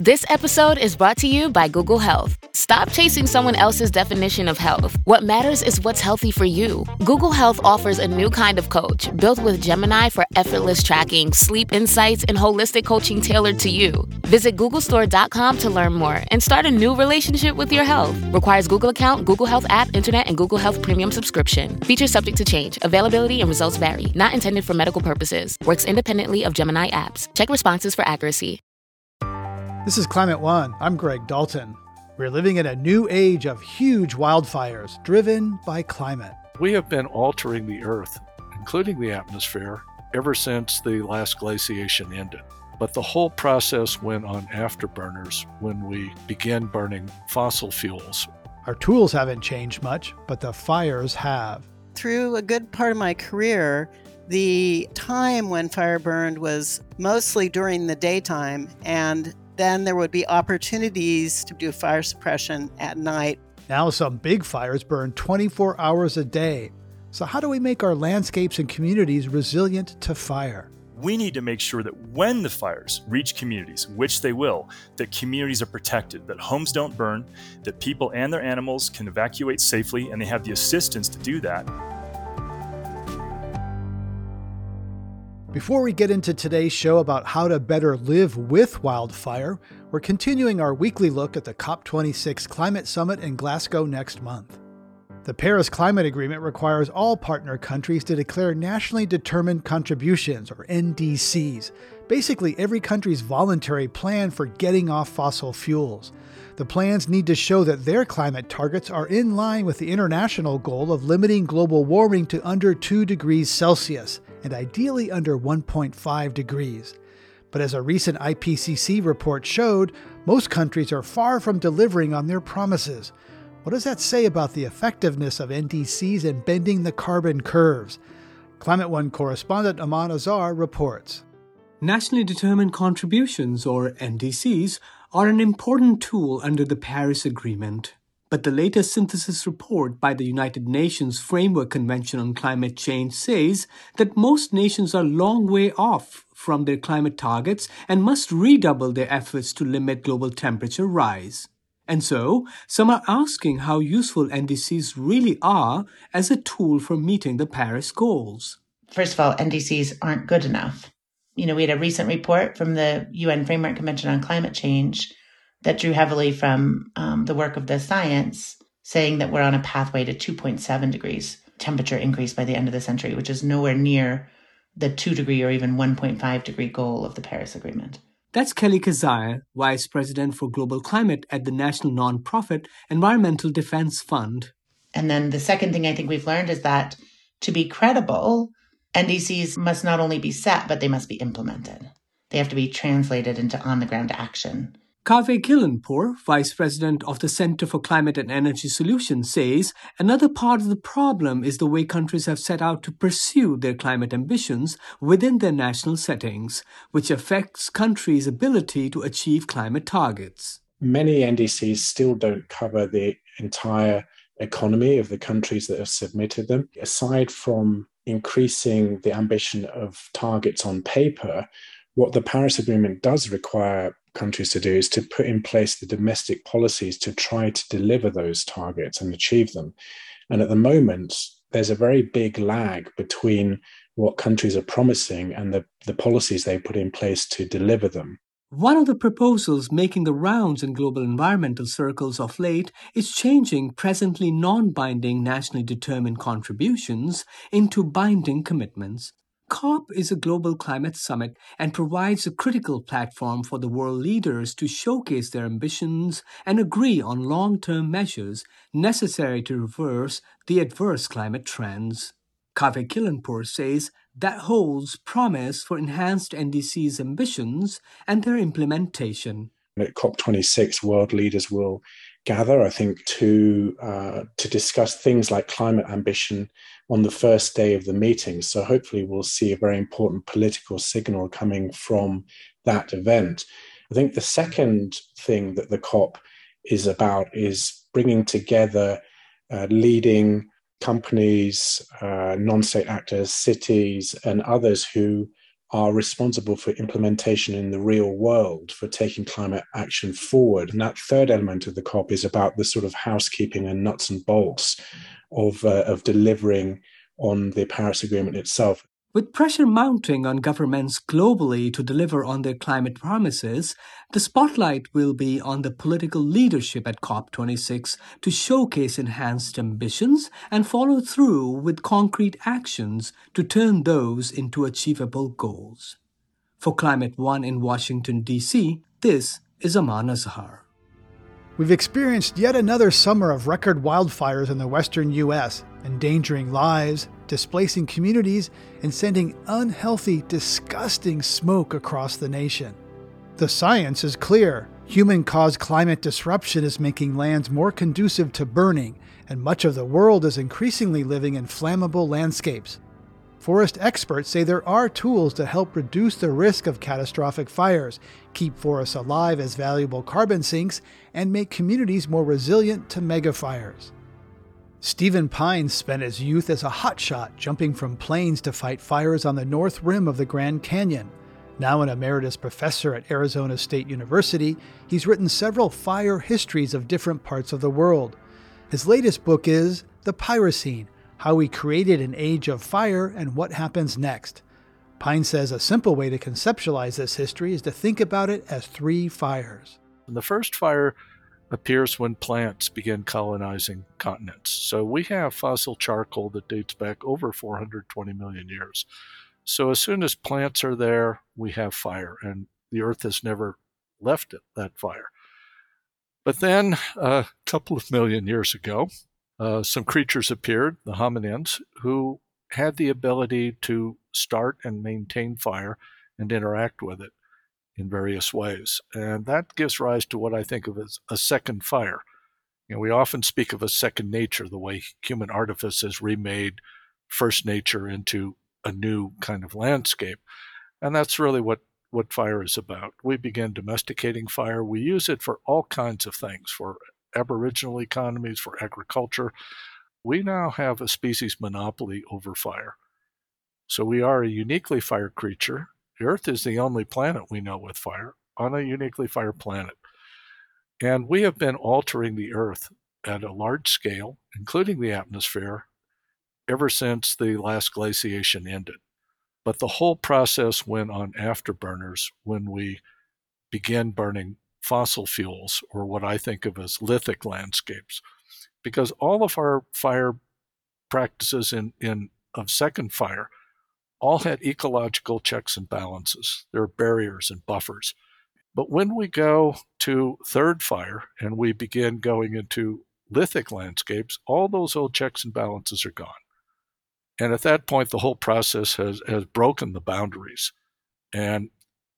This episode is brought to you by Google Health. Stop chasing someone else's definition of health. What matters is what's healthy for you. Google Health offers a new kind of coach built with Gemini for effortless tracking, sleep insights, and holistic coaching tailored to you. Visit googlestore.com to learn more and start a new relationship with your health. Requires Google account, Google Health app, internet, and Google Health premium subscription. Features subject to change. Availability and results vary. Not intended for medical purposes. Works independently of Gemini apps. Check responses for accuracy. This is Climate One. I'm Greg Dalton. We're living in a new age of huge wildfires driven by climate. We have been altering the Earth, including the atmosphere, ever since the last glaciation ended. But the whole process went on afterburners when we began burning fossil fuels. Our tools haven't changed much, but the fires have. Through a good part of my career, the time when fire burned was mostly during the daytime, and then there would be opportunities to do fire suppression at night. Now some big fires burn 24 hours a day. So how do we make our landscapes and communities resilient to fire? We need to make sure that when the fires reach communities, which they will, that communities are protected, that homes don't burn, that people and their animals can evacuate safely, and they have the assistance to do that. Before we get into today's show about how to better live with wildfire, we're continuing our weekly look at the COP26 Climate Summit in Glasgow next month. The Paris Climate Agreement requires all partner countries to declare nationally determined contributions, or NDCs, basically every country's voluntary plan for getting off fossil fuels. The plans need to show that their climate targets are in line with the international goal of limiting global warming to under 2 degrees Celsius, and ideally under 1.5 degrees. But as a recent IPCC report showed, most countries are far from delivering on their promises. What does that say about the effectiveness of NDCs in bending the carbon curves? Climate One correspondent Aman Azhar reports. Nationally determined contributions, or NDCs, are an important tool under the Paris Agreement. But the latest synthesis report by the United Nations Framework Convention on Climate Change says that most nations are a long way off from their climate targets and must redouble their efforts to limit global temperature rise. And so, some are asking how useful NDCs really are as a tool for meeting the Paris goals. First of all, NDCs aren't good enough. We had a recent report from the UN Framework Convention on Climate Change that drew heavily from the work of the science, saying that we're on a pathway to 2.7 degrees temperature increase by the end of the century, which is nowhere near the 2 degree or even 1.5 degree goal of the Paris Agreement. That's Kelly Kazire, Vice President for Global Climate at the national nonprofit Environmental Defense Fund. And then the second thing I think we've learned is that to be credible, NDCs must not only be set, but they must be implemented. They have to be translated into on-the-ground action. Kaveh Gillenpour, Vice President of the Center for Climate and Energy Solutions, says another part of the problem is the way countries have set out to pursue their climate ambitions within their national settings, which affects countries' ability to achieve climate targets. Many NDCs still don't cover the entire economy of the countries that have submitted them. Aside from increasing the ambition of targets on paper, what the Paris Agreement does require countries to do is to put in place the domestic policies to try to deliver those targets and achieve them. And at the moment, there's a very big lag between what countries are promising and the policies they put in place to deliver them. One of the proposals making the rounds in global environmental circles of late is changing presently non-binding nationally determined contributions into binding commitments. COP is a global climate summit and provides a critical platform for the world leaders to showcase their ambitions and agree on long-term measures necessary to reverse the adverse climate trends. Kaveh Gillenpour says that holds promise for enhanced NDC's ambitions and their implementation. At COP26, world leaders will gather, I think, to discuss things like climate ambition on the first day of the meeting. So hopefully we'll see a very important political signal coming from that event. I think the second thing that the COP is about is bringing together leading companies, non-state actors, cities, and others who are responsible for implementation in the real world, for taking climate action forward. And that third element of the COP is about the sort of housekeeping and nuts and bolts of delivering on the Paris Agreement itself. With pressure mounting on governments globally to deliver on their climate promises, the spotlight will be on the political leadership at COP26 to showcase enhanced ambitions and follow through with concrete actions to turn those into achievable goals. For Climate One in Washington, D.C., this is Aman Azhar. We've experienced yet another summer of record wildfires in the western U.S., endangering lives, displacing communities, and sending unhealthy, disgusting smoke across the nation. The science is clear. Human-caused climate disruption is making lands more conducive to burning, and much of the world is increasingly living in flammable landscapes. Forest experts say there are tools to help reduce the risk of catastrophic fires, keep forests alive as valuable carbon sinks, and make communities more resilient to megafires. Stephen Pines spent his youth as a hotshot jumping from planes to fight fires on the north rim of the Grand Canyon. Now an emeritus professor at Arizona State University, he's written several fire histories of different parts of the world. His latest book is The Pyrocene: How We Created an Age of Fire and What Happens Next. Pine says a simple way to conceptualize this history is to think about it as three fires. The first fire appears when plants begin colonizing continents. So we have fossil charcoal that dates back over 420 million years. So as soon as plants are there, we have fire, and the Earth has never left that fire. But then a couple of million years ago, some creatures appeared, the hominins, who had the ability to start and maintain fire and interact with it in various ways. And that gives rise to what I think of as a second fire. We often speak of a second nature, the way human artifice has remade first nature into a new kind of landscape. And that's really what fire is about. We began domesticating fire. We use it for all kinds of things, for Aboriginal economies, for agriculture. We now have a species monopoly over fire. So we are a uniquely fire creature. The Earth is the only planet we know with fire on a uniquely fire planet. And we have been altering the Earth at a large scale, including the atmosphere, ever since the last glaciation ended. But the whole process went on afterburners when we began burning fossil fuels, or what I think of as lithic landscapes, because all of our fire practices of second fire all had ecological checks and balances. There are barriers and buffers. But when we go to third fire and we begin going into lithic landscapes, all those old checks and balances are gone. And at that point, the whole process has broken the boundaries. And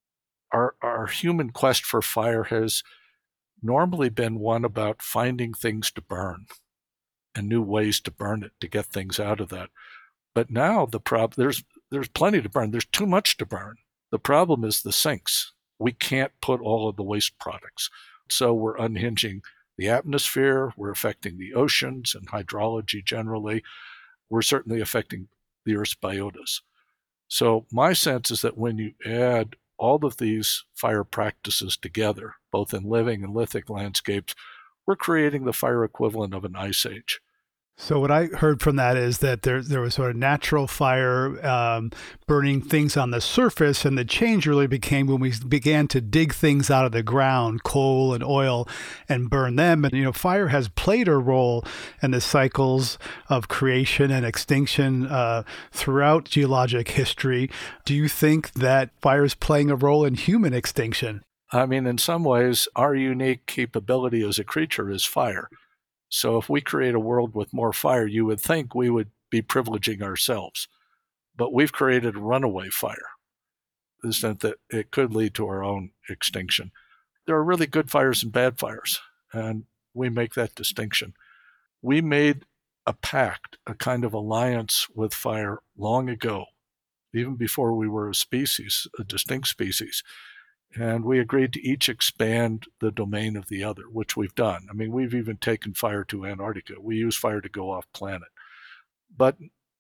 our human quest for fire has normally been one about finding things to burn and new ways to burn it, to get things out of that. But now there's plenty to burn. There's too much to burn. The problem is the sinks. We can't put all of the waste products. So we're unhinging the atmosphere. We're affecting the oceans and hydrology generally. We're certainly affecting the Earth's biotas. So my sense is that when you add all of these fire practices together, both in living and lithic landscapes, we're creating the fire equivalent of an ice age. So what I heard from that is that there was sort of natural fire burning things on the surface, and the change really became when we began to dig things out of the ground, coal and oil, and burn them. And, fire has played a role in the cycles of creation and extinction throughout geologic history. Do you think that fire is playing a role in human extinction? I mean, in some ways, our unique capability as a creature is fire. So if we create a world with more fire, you would think we would be privileging ourselves. But we've created a runaway fire, in the sense that it could lead to our own extinction. There are really good fires and bad fires, and we make that distinction. We made a pact, a kind of alliance with fire long ago, even before we were a species, a distinct species. And we agreed to each expand the domain of the other, which we've done. I mean, we've even taken fire to Antarctica. We use fire to go off planet. But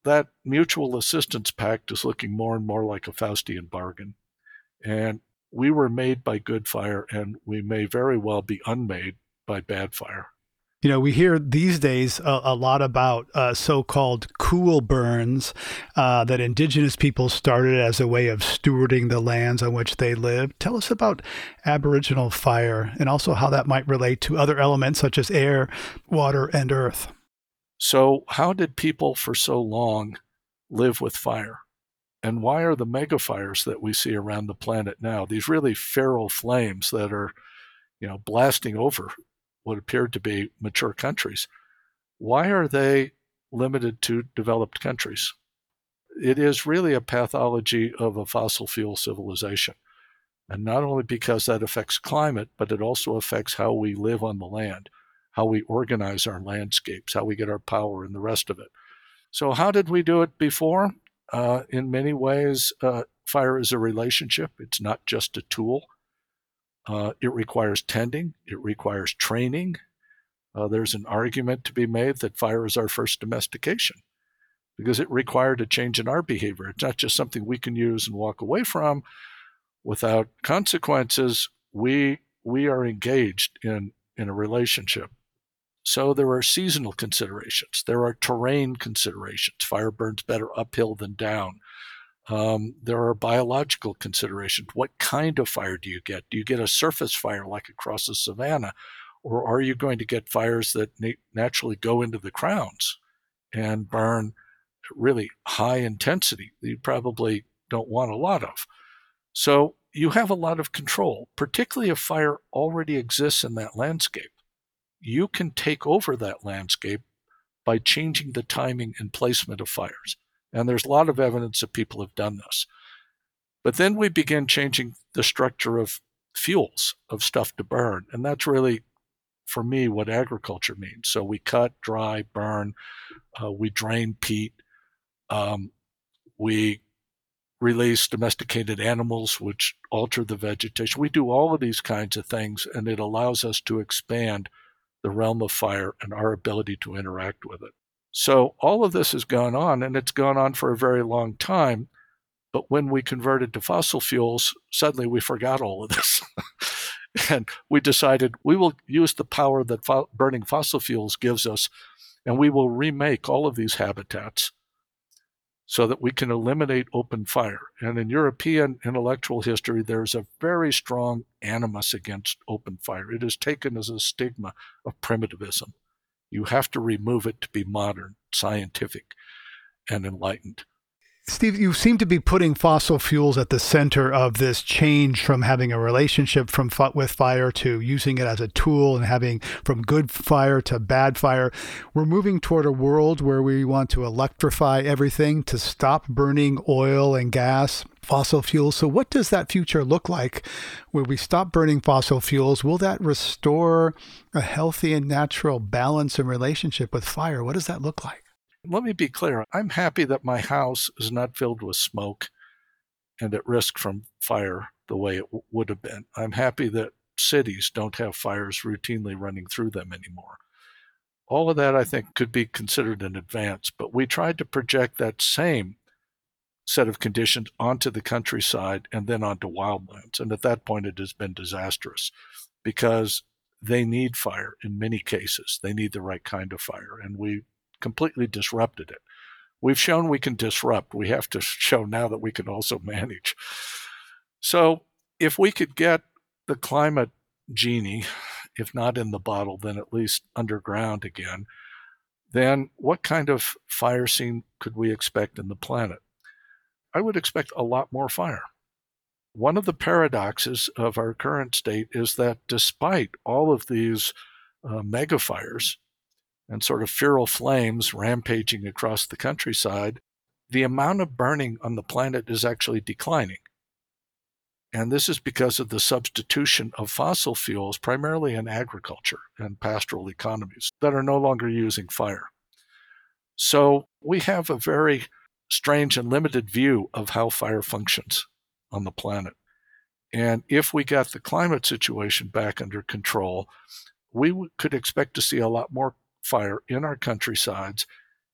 that mutual assistance pact is looking more and more like a Faustian bargain. And we were made by good fire, and we may very well be unmade by bad fire. You know, we hear these days a lot about so-called cool burns that indigenous people started as a way of stewarding the lands on which they live. Tell us about Aboriginal fire and also how that might relate to other elements such as air, water, and earth. So how did people for so long live with fire? And why are the megafires that we see around the planet now, these really feral flames that are, blasting over what appeared to be mature countries, why are they limited to developed countries? It is really a pathology of a fossil fuel civilization. And not only because that affects climate, but it also affects how we live on the land, how we organize our landscapes, how we get our power, and the rest of it. So how did we do it before? In many ways, fire is a relationship. It's not just a tool. It requires tending. It requires training. There's an argument to be made that fire is our first domestication because it required a change in our behavior. It's not just something we can use and walk away from without consequences. We are engaged in a relationship. So there are seasonal considerations. There are terrain considerations. Fire burns better uphill than down. There are biological considerations. What kind of fire do you get? Do you get a surface fire like across the savanna? Or are you going to get fires that naturally go into the crowns and burn really high intensity that you probably don't want a lot of? So you have a lot of control, particularly if fire already exists in that landscape. You can take over that landscape by changing the timing and placement of fires. And there's a lot of evidence that people have done this. But then we begin changing the structure of fuels, of stuff to burn. And that's really, for me, what agriculture means. So we cut, dry, burn, we drain peat, we release domesticated animals, which alter the vegetation. We do all of these kinds of things, and it allows us to expand the realm of fire and our ability to interact with it. So all of this has gone on, and it's gone on for a very long time. But when we converted to fossil fuels, suddenly we forgot all of this. And we decided we will use the power that burning fossil fuels gives us, and we will remake all of these habitats so that we can eliminate open fire. And in European intellectual history, there's a very strong animus against open fire. It is taken as a stigma of primitivism. You have to remove it to be modern, scientific, and enlightened. Steve, you seem to be putting fossil fuels at the center of this change from having a relationship with fire to using it as a tool and having from good fire to bad fire. We're moving toward a world where we want to electrify everything, to stop burning oil and gas, fossil fuels. So what does that future look like where we stop burning fossil fuels? Will that restore a healthy and natural balance and relationship with fire? What does that look like? Let me be clear. I'm happy that my house is not filled with smoke and at risk from fire the way it would have been. I'm happy that cities don't have fires routinely running through them anymore. All of that, I think, could be considered an advance, but we tried to project that same set of conditions onto the countryside and then onto wildlands. And at that point, it has been disastrous because they need fire in many cases. They need the right kind of fire, and we completely disrupted it. We've shown we can disrupt. We have to show now that we can also manage. So if we could get the climate genie, if not in the bottle, then at least underground again, then what kind of fire scene could we expect in the planet? I would expect a lot more fire. One of the paradoxes of our current state is that despite all of these mega fires, and sort of feral flames rampaging across the countryside, the amount of burning on the planet is actually declining. And this is because of the substitution of fossil fuels, primarily in agriculture and pastoral economies, that are no longer using fire. So we have a very strange and limited view of how fire functions on the planet. And if we got the climate situation back under control, we could expect to see a lot more fire in our countrysides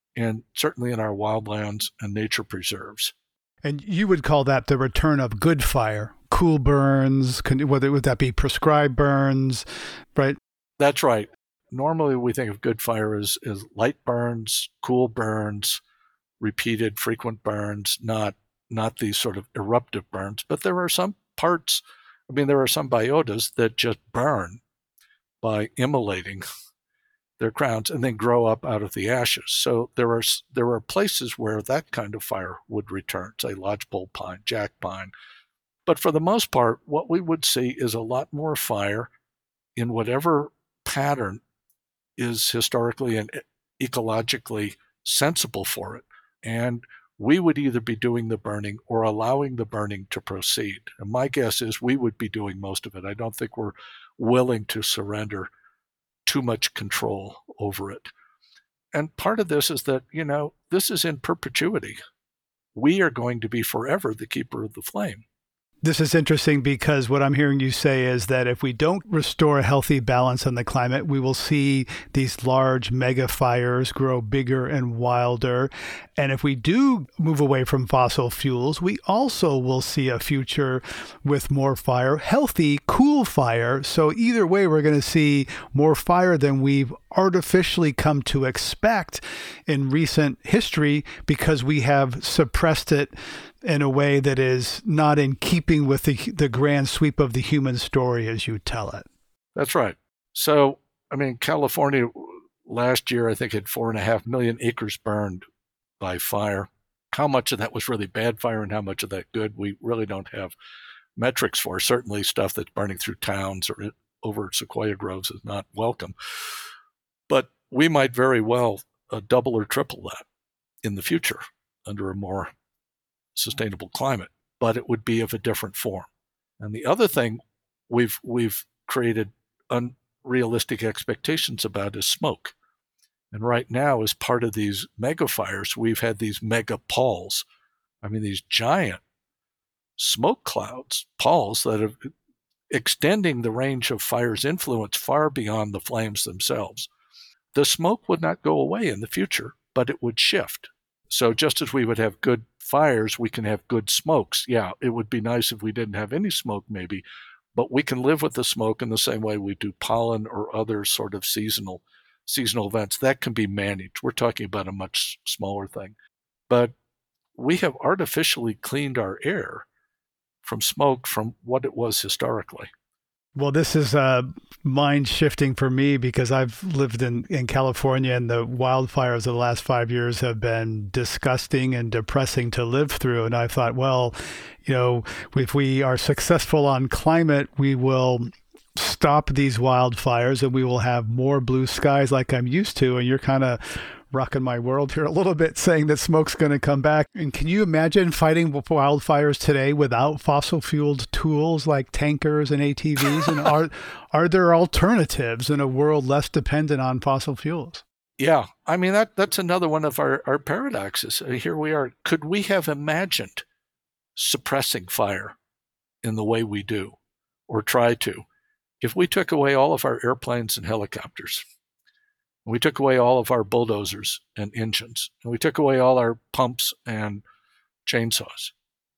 and certainly in our wildlands and nature preserves. And you would call that the return of good fire, cool burns, whether would that be prescribed burns, right? That's right. Normally we think of good fire as light burns, cool burns, repeated frequent burns, not these sort of eruptive burns. But there are some parts, there are some biotas that just burn by immolating their crowns and then grow up out of the ashes. So there are places where that kind of fire would return, say lodgepole pine, jack pine. But for the most part, what we would see is a lot more fire in whatever pattern is historically and ecologically sensible for it. And we would either be doing the burning or allowing the burning to proceed. And my guess is we would be doing most of it. I don't think we're willing to surrender too much control over it. And part of this is that, this is in perpetuity. We are going to be forever the keeper of the flame. This is interesting because what I'm hearing you say is that if we don't restore a healthy balance in the climate, we will see these large mega fires grow bigger and wilder. And if we do move away from fossil fuels, we also will see a future with more fire, healthy, cool fire. So either way, we're going to see more fire than we've artificially come to expect in recent history because we have suppressed it in a way that is not in keeping with the grand sweep of the human story as you tell it. That's right. So, California last year, I think, had 4.5 million acres burned by fire. How much of that was really bad fire and how much of that good, we really don't have metrics for. Certainly stuff that's burning through towns or over sequoia groves is not welcome. But we might very well double or triple that in the future under a more sustainable climate, but it would be of a different form. And the other thing we've created unrealistic expectations about is smoke. And right now, as part of these mega fires, we've had these mega palls. These giant smoke clouds, palls that are extending the range of fire's influence far beyond the flames themselves. The smoke would not go away in the future, but it would shift. So just as we would have good fires, we can have good smokes. Yeah, it would be nice if we didn't have any smoke maybe, but we can live with the smoke in the same way we do pollen or other sort of seasonal events. That can be managed. We're talking about a much smaller thing. But we have artificially cleaned our air from smoke from what it was historically. Well, this is mind shifting for me because I've lived in California and the wildfires of the last 5 years have been disgusting and depressing to live through. And I thought, well, if we are successful on climate, we will stop these wildfires and we will have more blue skies like I'm used to. And you're kind of rocking my world here a little bit, saying that smoke's going to come back. And can you imagine fighting wildfires today without fossil-fueled tools like tankers and ATVs? And are there alternatives in a world less dependent on fossil fuels? Yeah, that's another one of our paradoxes. Here we are. Could we have imagined suppressing fire in the way we do, or try to, if we took away all of our airplanes and helicopters? We took away all of our bulldozers and engines, and we took away all our pumps and chainsaws.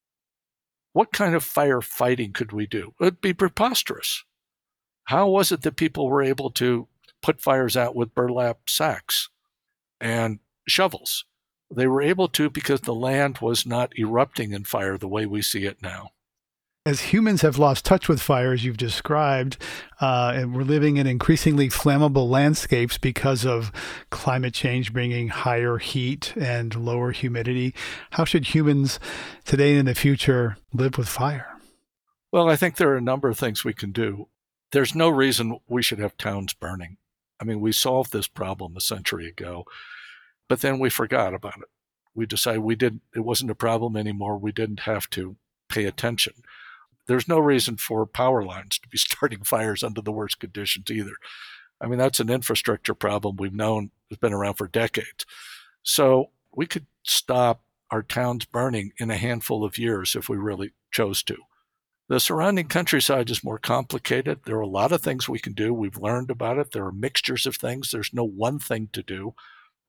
What kind of firefighting could we do? It would be preposterous. How was it that people were able to put fires out with burlap sacks and shovels? They were able to because the land was not erupting in fire the way we see it now. As humans have lost touch with fire, as you've described, and we're living in increasingly flammable landscapes because of climate change bringing higher heat and lower humidity, how should humans today and in the future live with fire? Well, I think there are a number of things we can do. There's no reason we should have towns burning. We solved this problem a century ago, but then we forgot about it. We decided it wasn't a problem anymore. We didn't have to pay attention. There's no reason for power lines to be starting fires under the worst conditions either. That's an infrastructure problem we've known has been around for decades. So we could stop our towns burning in a handful of years if we really chose to. The surrounding countryside is more complicated. There are a lot of things we can do. We've learned about it. There are mixtures of things. There's no one thing to do.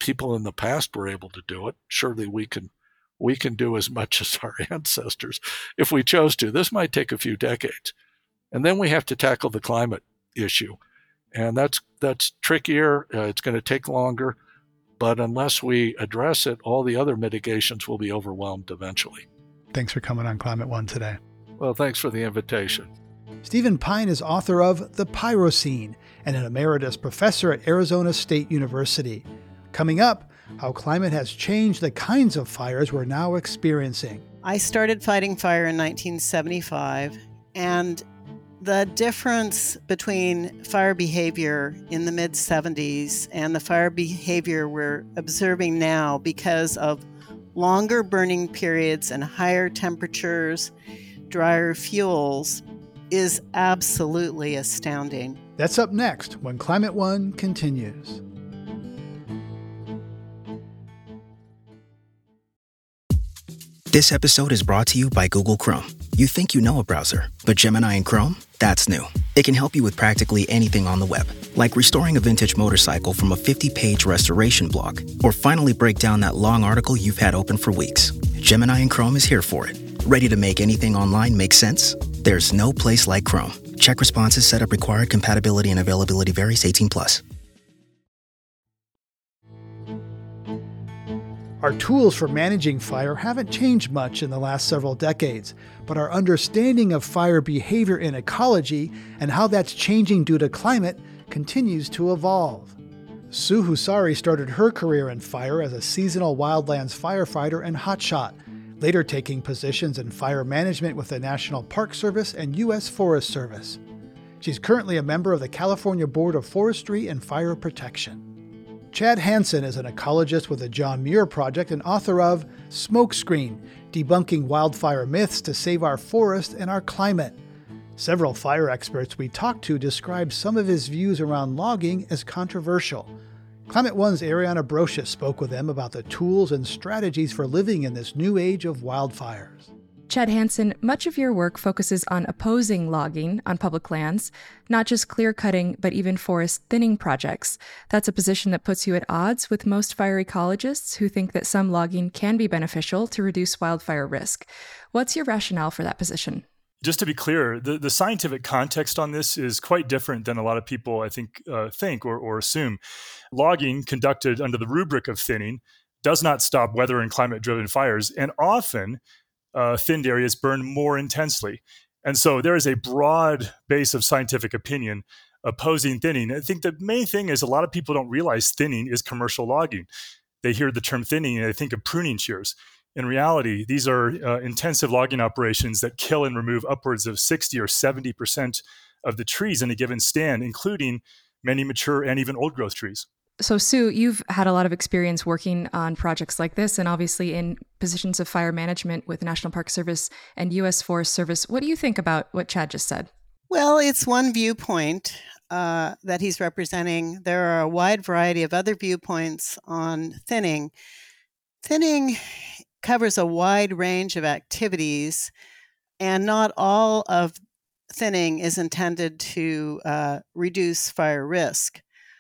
people in the past were able to do it. Surely we can do as much as our ancestors if we chose to. This might take a few decades. And then we have to tackle the climate issue. And that's trickier. It's going to take longer. But unless we address it, all the other mitigations will be overwhelmed eventually. Thanks for coming on Climate One today. Well, thanks for the invitation. Stephen Pine is author of The Pyrocene and an emeritus professor at Arizona State University. Coming up, how climate has changed the kinds of fires we're now experiencing. I started fighting fire in 1975, and the difference between fire behavior in the mid-70s and the fire behavior we're observing now because of longer burning periods and higher temperatures, drier fuels, is absolutely astounding. That's up next when Climate One continues. This episode is brought to you by Google Chrome. You think you know a browser, but Gemini and Chrome? That's new. It can help you with practically anything on the web, like restoring a vintage motorcycle from a 50-page restoration blog, or finally break down that long article you've had open for weeks. Gemini and Chrome is here for it. Ready to make anything online make sense? There's no place like Chrome. Check responses, setup required, compatibility and availability varies, 18+. Our tools for managing fire haven't changed much in the last several decades, but our understanding of fire behavior in ecology and how that's changing due to climate continues to evolve. Sue Husari started her career in fire as a seasonal wildlands firefighter and hotshot, later taking positions in fire management with the National Park Service and U.S. Forest Service. She's currently a member of the California Board of Forestry and Fire Protection. Chad Hansen is an ecologist with the John Muir Project and author of Smokescreen: Debunking Wildfire Myths to Save Our Forest and Our Climate. Several fire experts we talked to describe some of his views around logging as controversial. Climate One's Ariana Brocious spoke with them about the tools and strategies for living in this new age of wildfires. Chad Hansen, much of your work focuses on opposing logging on public lands, not just clear-cutting, but even forest thinning projects. That's a position that puts you at odds with most fire ecologists who think that some logging can be beneficial to reduce wildfire risk. What's your rationale for that position? Just to be clear, the scientific context on this is quite different than a lot of people, I think or assume. Logging conducted under the rubric of thinning does not stop weather and climate-driven fires, and often thinned areas burn more intensely. And so there is a broad base of scientific opinion opposing thinning. I think the main thing is a lot of people don't realize thinning is commercial logging. They hear the term thinning and they think of pruning shears. In reality, these are intensive logging operations that kill and remove upwards of 60 or 70% of the trees in a given stand, including many mature and even old growth trees. So, Sue, you've had a lot of experience working on projects like this and obviously in positions of fire management with the National Park Service and U.S. Forest Service. What do you think about what Chad just said? Well, it's one viewpoint that he's representing. There are a wide variety of other viewpoints on thinning. Thinning covers a wide range of activities, and not all of thinning is intended to reduce fire risk.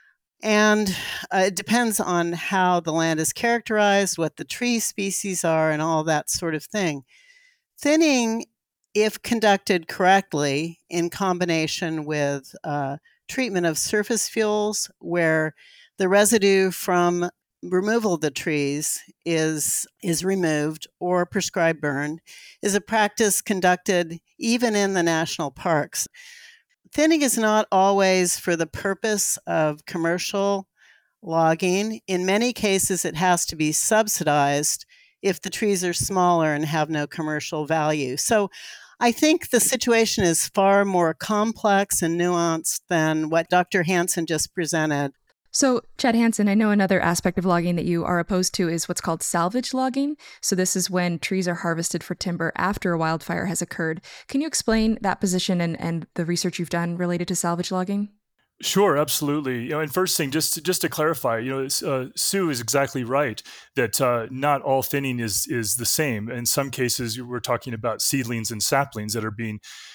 And it depends on how the land is characterized, what the tree species are, and all that sort of thing. Thinning, if conducted correctly in combination with treatment of surface fuels, where the residue from removal of the trees is removed or prescribed burn, is a practice conducted even in the national parks. Thinning is not always for the purpose of commercial logging. In many cases, it has to be subsidized if the trees are smaller and have no commercial value. So I think the situation is far more complex and nuanced than what Dr. Hansen just presented. So, Chad Hansen, I know another aspect of logging that you are opposed to is what's called salvage logging. So this is when trees are harvested for timber after a wildfire has occurred. Can you explain that position and the research you've done related to salvage logging? Sure, absolutely. And first thing, just to clarify, Sue is exactly right that not all thinning is the same. In some cases, we're talking about seedlings and saplings that are being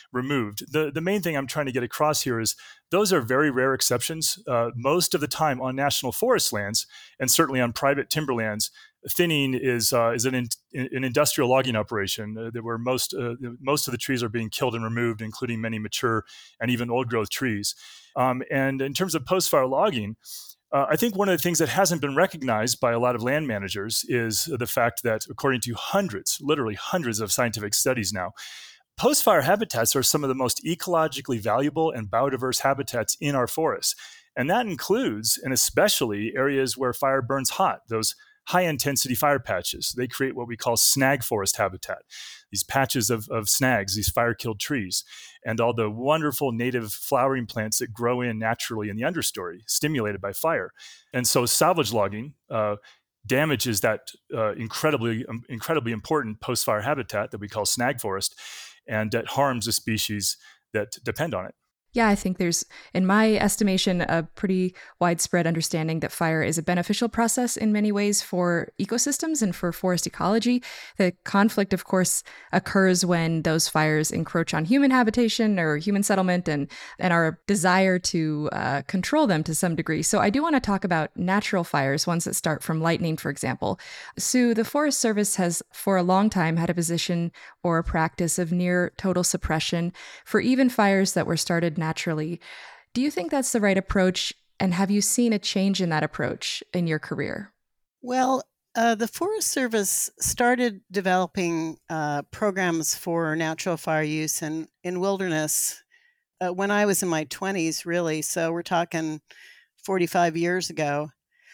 removed. The main thing I'm trying to get across here is those are very rare exceptions. Most of the time on national forest lands, and certainly on private timberlands, thinning is an industrial logging operation where most of the trees are being killed and removed, including many mature and even old growth trees. And in terms of post-fire logging, I think one of the things that hasn't been recognized by a lot of land managers is the fact that, according to literally hundreds of scientific studies now, post-fire habitats are some of the most ecologically valuable and biodiverse habitats in our forests. And that includes, and especially, areas where fire burns hot, those high-intensity fire patches. They create what we call snag forest habitat, these patches of snags, these fire-killed trees, and all the wonderful native flowering plants that grow in naturally in the understory, stimulated by fire. And so salvage logging damages that incredibly important post-fire habitat that we call snag forest, and that harms the species that depend on it. Yeah, I think there's, in my estimation, a pretty widespread understanding that fire is a beneficial process in many ways for ecosystems and for forest ecology. The conflict, of course, occurs when those fires encroach on human habitation or human settlement and our desire to control them to some degree. So I do want to talk about natural fires, ones that start from lightning, for example. Sue, the Forest Service has for a long time had a position or a practice of near total suppression for even fires that were started naturally. Do you think that's the right approach? And have you seen a change in that approach in your career? Well, the Forest Service started developing programs for natural fire use in wilderness when I was in my 20s, really. So we're talking 45 years ago.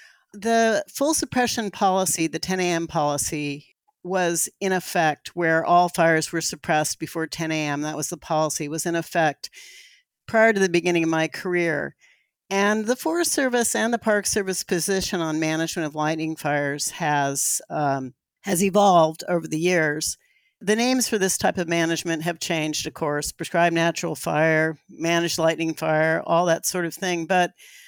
The full suppression policy, the 10 a.m. policy, was in effect where all fires were suppressed before 10 a.m. That was the policy, was in effect prior to the beginning of my career. And the Forest Service and the Park Service position on management of lightning fires has evolved over the years. The names for this type of management have changed, of course, prescribed natural fire, managed lightning fire, all that sort of thing. But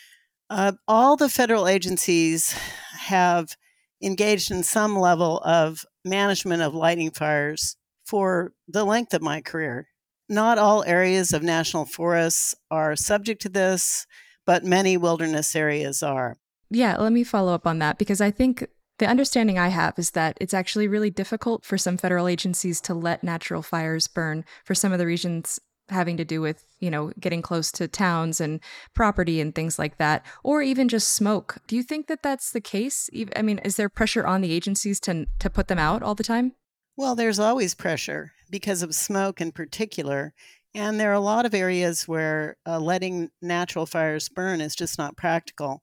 all the federal agencies have engaged in some level of management of lightning fires for the length of my career. Not all areas of national forests are subject to this, but many wilderness areas are. Yeah, let me follow up on that, because I think the understanding I have is that it's actually really difficult for some federal agencies to let natural fires burn for some of the reasons having to do with, getting close to towns and property and things like that, or even just smoke. Do you think that that's the case? I mean, is there pressure on the agencies to put them out all the time? Well, there's always pressure because of smoke in particular. And there are a lot of areas where letting natural fires burn is just not practical.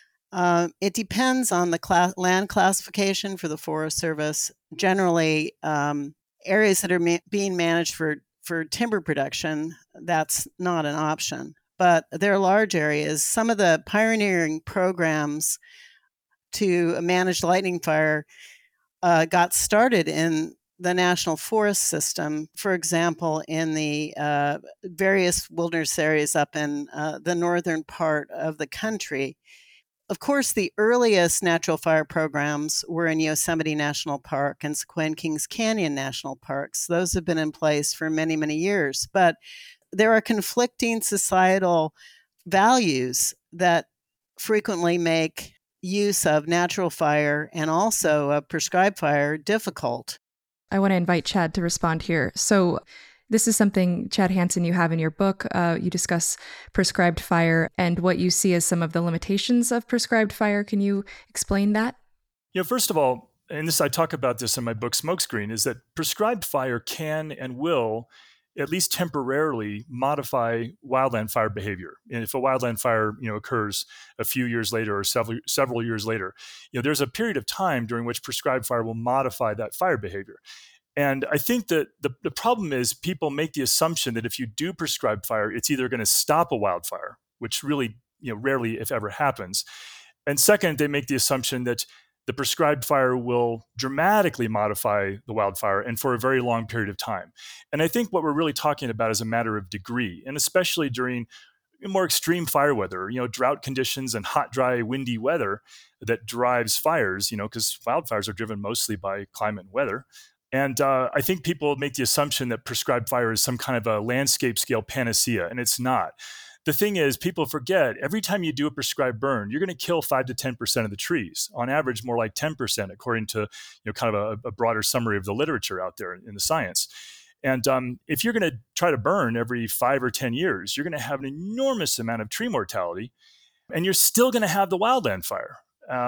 It depends on the land classification for the Forest Service. Generally, areas that are being managed for timber production, that's not an option. But there are large areas. Some of the pioneering programs to manage lightning fire got started in the National Forest System, for example, in the various wilderness areas up in the northern part of the country. Of course, the earliest natural fire programs were in Yosemite National Park and Sequoia and Kings Canyon National Parks. Those have been in place for many, many years. But there are conflicting societal values that frequently make use of natural fire and also of prescribed fire difficult. I want to invite Chad to respond here. So this is something, Chad Hansen, you have in your book. You discuss prescribed fire and what you see as some of the limitations of prescribed fire. Can you explain that? Yeah, first of all, and I talk about this in my book, Smokescreen, is that prescribed fire can and will, at least temporarily, modify wildland fire behavior. And if a wildland fire, occurs a few years later or several years later, there's a period of time during which prescribed fire will modify that fire behavior. And I think that the problem is people make the assumption that if you do prescribed fire, it's either going to stop a wildfire, which really, rarely, if ever, happens. And second, they make the assumption that the prescribed fire will dramatically modify the wildfire and for a very long period of time. And I think what we're really talking about is a matter of degree, and especially during more extreme fire weather, drought conditions and hot, dry, windy weather that drives fires, because wildfires are driven mostly by climate and weather. And I think people make the assumption that prescribed fire is some kind of a landscape scale panacea, and it's not. The thing is, people forget every time you do a prescribed burn, you're going to kill 5 to 10% of the trees. On average, more like 10%, according to kind of a broader summary of the literature out there in the science. And if you're going to try to burn every 5 or 10 years, you're going to have an enormous amount of tree mortality, and you're still going to have the wildland fire.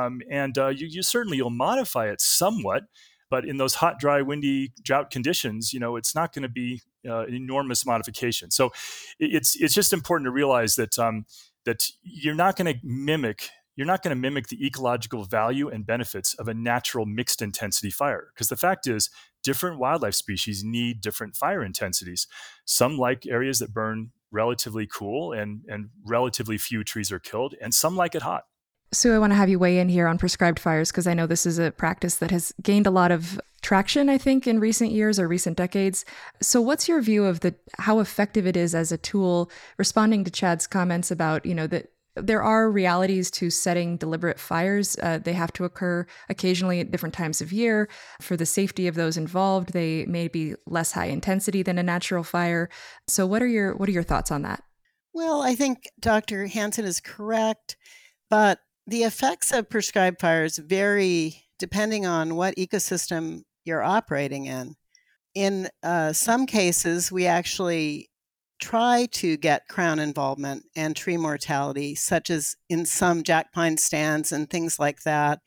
You certainly, you'll modify it somewhat, but in those hot, dry, windy, drought conditions, it's not going to be an enormous modification. So it's just important to realize that that you're not going to mimic the ecological value and benefits of a natural mixed intensity fire, because the fact is, different wildlife species need different fire intensities. Some like areas that burn relatively cool and relatively few trees are killed, and some like it hot. Sue, I want to have you weigh in here on prescribed fires, because I know this is a practice that has gained a lot of traction, I think, in recent years or recent decades. So what's your view of how effective it is as a tool, responding to Chad's comments about, that there are realities to setting deliberate fires. They have to occur occasionally at different times of year. For the safety of those involved, they may be less high intensity than a natural fire. So what are your thoughts on that? Well, I think Dr. Hansen is correct, but the effects of prescribed fires vary depending on what ecosystem you're operating in. In some cases, we actually try to get crown involvement and tree mortality, such as in some jack pine stands and things like that